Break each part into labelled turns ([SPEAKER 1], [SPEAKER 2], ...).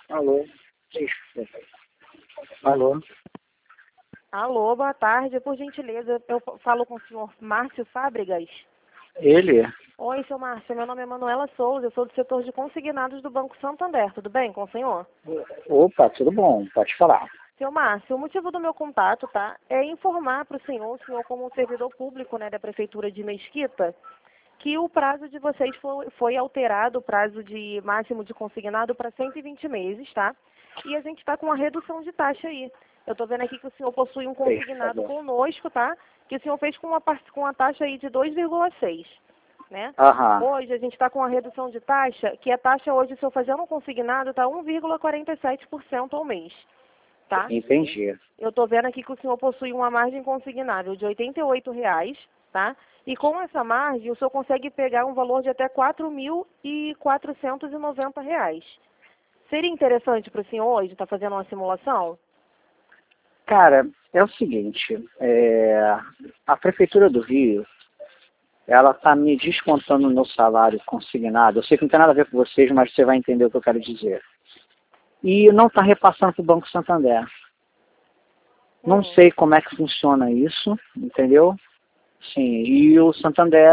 [SPEAKER 1] Alô? Isso. Alô?
[SPEAKER 2] Alô, boa tarde. Por gentileza, eu falo com o senhor Márcio Fábregas.
[SPEAKER 1] Ele?
[SPEAKER 2] Oi, seu Márcio. Meu nome é Manuela Souza. Eu sou do setor de consignados do Banco Santander. Tudo bem com o senhor?
[SPEAKER 1] Opa, tudo bom, pode falar.
[SPEAKER 2] Seu Márcio, o motivo do meu contato, tá, é informar para o senhor como um servidor público, né, da Prefeitura de Mesquita, que o prazo de vocês foi alterado, o prazo de máximo de consignado para 120 meses, tá? E a gente está com uma redução de taxa aí. Eu estou vendo aqui que o senhor possui um consignado conosco, tá? Que o senhor fez com uma taxa aí de 2,6, né?
[SPEAKER 1] Aham,
[SPEAKER 2] Hoje a gente está com uma redução de taxa, que a taxa hoje, se eu fazendo um consignado, está 1,47% ao mês, tá?
[SPEAKER 1] entendi.
[SPEAKER 2] Eu estou vendo aqui que o senhor possui uma margem consignável de R$ 88,00, tá? E com essa margem, o senhor consegue pegar um valor de até R$ 4.490. Seria interessante para o senhor hoje estar fazendo uma simulação?
[SPEAKER 1] Cara, é o seguinte, a Prefeitura do Rio, ela está me descontando o meu salário consignado. Eu sei que não tem nada a ver com vocês, mas você vai entender o que eu quero dizer. E não está repassando para o Banco Santander. Não sei como é que funciona isso, entendeu? Sim, e o Santander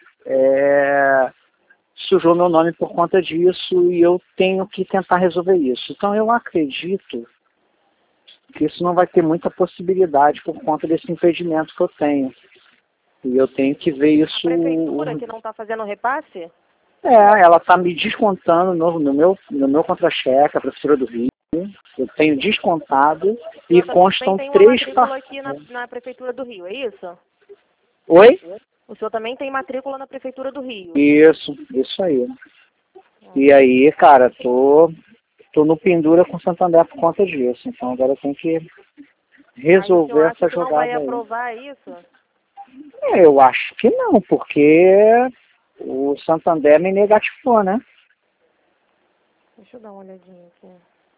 [SPEAKER 1] sujou meu nome por conta disso e eu tenho que tentar resolver isso. Então eu acredito que isso não vai ter muita possibilidade por conta desse impedimento que eu tenho. E eu tenho que ver
[SPEAKER 2] A
[SPEAKER 1] isso.
[SPEAKER 2] prefeitura que não está fazendo repasse?
[SPEAKER 1] Ela está me descontando no meu contra-cheque, a Prefeitura do Rio. Eu tenho descontado e constam
[SPEAKER 2] Tem uma
[SPEAKER 1] 3
[SPEAKER 2] matrícula aqui
[SPEAKER 1] parcelas.
[SPEAKER 2] na Prefeitura do Rio, é isso?
[SPEAKER 1] Oi?
[SPEAKER 2] O senhor também tem matrícula na Prefeitura do Rio?
[SPEAKER 1] Isso aí. E aí, cara, tô no pendura com o Santander por conta disso. Então agora eu tenho que
[SPEAKER 2] Aí o senhor
[SPEAKER 1] resolver
[SPEAKER 2] acha
[SPEAKER 1] essa
[SPEAKER 2] que não vai
[SPEAKER 1] jogada aí.
[SPEAKER 2] aprovar isso?
[SPEAKER 1] Eu acho que não, porque o Santander me negativou, né?
[SPEAKER 2] Deixa eu dar uma olhadinha aqui.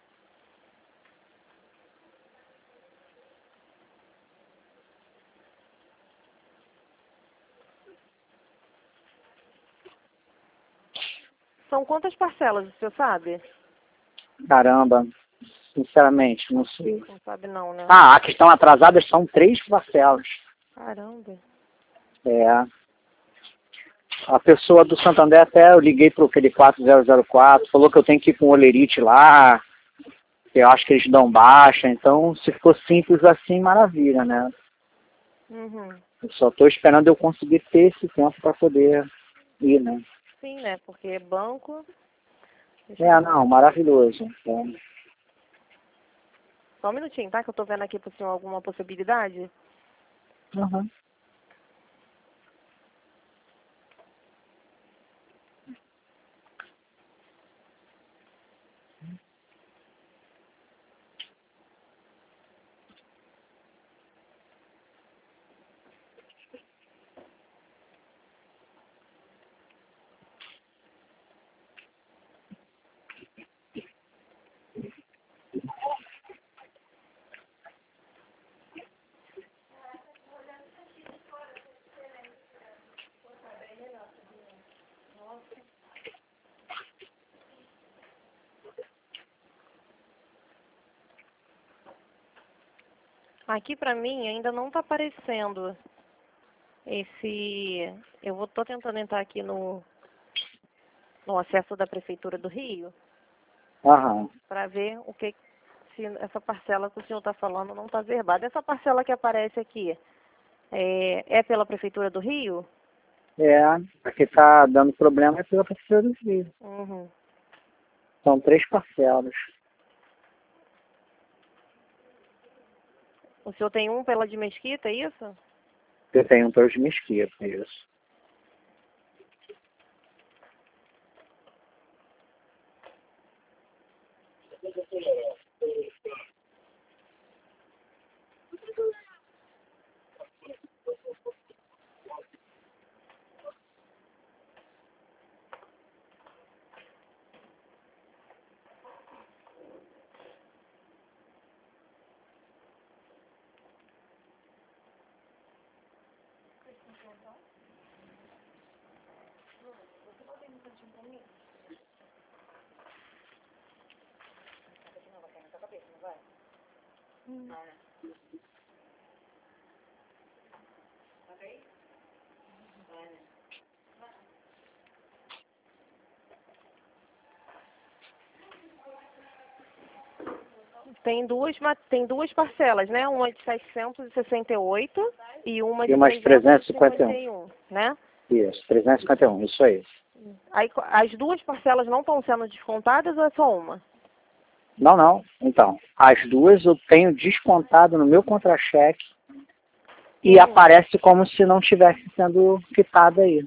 [SPEAKER 2] São quantas parcelas, o senhor sabe?
[SPEAKER 1] Caramba, sinceramente, não sei.
[SPEAKER 2] Não sabe não, né?
[SPEAKER 1] Ah, a que estão atrasadas são 3 parcelas.
[SPEAKER 2] Caramba.
[SPEAKER 1] É. A pessoa do Santander, até eu liguei para aquele 4004, falou que eu tenho que ir com o Olerite lá, que eu acho que eles dão baixa. Então, se for simples assim, maravilha, né?
[SPEAKER 2] Uhum.
[SPEAKER 1] Eu só estou esperando eu conseguir ter esse tempo para poder ir, né?
[SPEAKER 2] Sim, né? Porque banco... Deixa eu dar uma
[SPEAKER 1] Não,
[SPEAKER 2] olhadinha.
[SPEAKER 1] maravilhoso. Então,
[SPEAKER 2] Só um minutinho, tá? Que eu tô vendo aqui pro senhor alguma possibilidade.
[SPEAKER 1] uhum.
[SPEAKER 2] Aqui pra mim ainda não tá aparecendo esse... Tô tentando entrar aqui no acesso da Prefeitura do Rio
[SPEAKER 1] Aham.
[SPEAKER 2] pra ver o que... Se essa parcela que o senhor tá falando não tá verbada. Essa parcela que aparece aqui é pela Prefeitura do Rio?
[SPEAKER 1] A que está dando problema é pela Prefeitura do Rio.
[SPEAKER 2] Uhum.
[SPEAKER 1] São 3 parcelas.
[SPEAKER 2] O senhor tem um pela de Mesquita, é isso?
[SPEAKER 1] Eu tenho um de Mesquita, isso.
[SPEAKER 2] Tem duas parcelas, né? Uma de 768 e uma de
[SPEAKER 1] E umas
[SPEAKER 2] 351, né?
[SPEAKER 1] Isso, 351, isso aí.
[SPEAKER 2] Aí, as duas parcelas não estão sendo descontadas ou é só uma?
[SPEAKER 1] Não, não. Então, as duas eu tenho descontado no meu contra-cheque e aparece como se não tivesse sendo quitada aí.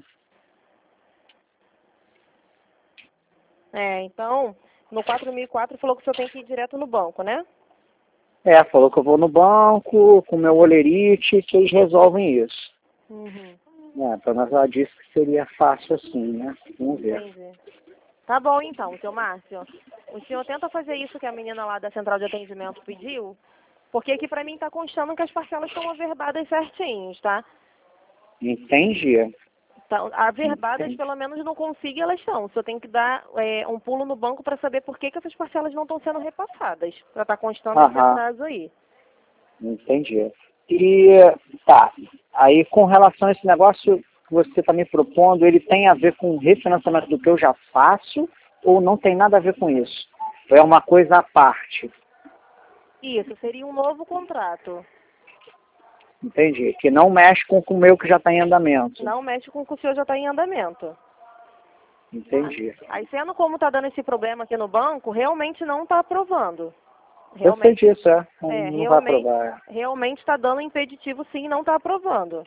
[SPEAKER 2] Então, no 4004 falou que o senhor tem que ir direto no banco, né?
[SPEAKER 1] Falou que eu vou no banco com meu olerite, que eles resolvem isso. Para nós ela disse que seria fácil assim, né? Vamos ver.
[SPEAKER 2] Entendi. Tá bom então, seu Márcio. O senhor tenta fazer isso que a menina lá da central de atendimento pediu, porque aqui pra mim tá constando que as parcelas estão averbadas certinhos, tá?
[SPEAKER 1] Entendi.
[SPEAKER 2] Então, averbadas, pelo menos no Config elas estão. O senhor tem que dar um pulo no banco para saber por que essas parcelas não estão sendo repassadas, para estar constando esse atraso aí.
[SPEAKER 1] Entendi. E tá, aí com relação a esse negócio que você está me propondo, ele tem a ver com o refinanciamento do que eu já faço ou não tem nada a ver com isso? É uma coisa à parte?
[SPEAKER 2] Isso, seria um novo contrato.
[SPEAKER 1] Entendi. Que não mexe com o meu que já está em andamento.
[SPEAKER 2] Não mexe com o que o senhor já está em andamento.
[SPEAKER 1] Entendi.
[SPEAKER 2] Aí, sendo como está dando esse problema aqui no banco, realmente não está aprovando.
[SPEAKER 1] Eu sei disso, não vai aprovar.
[SPEAKER 2] Realmente está dando impeditivo sim, não está aprovando.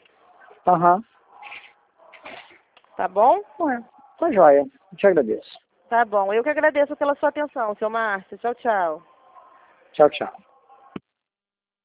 [SPEAKER 2] Tá bom?
[SPEAKER 1] Tá joia. Te agradeço.
[SPEAKER 2] Tá bom. Eu que agradeço pela sua atenção, seu Márcio. Tchau, tchau.
[SPEAKER 1] Tchau, tchau.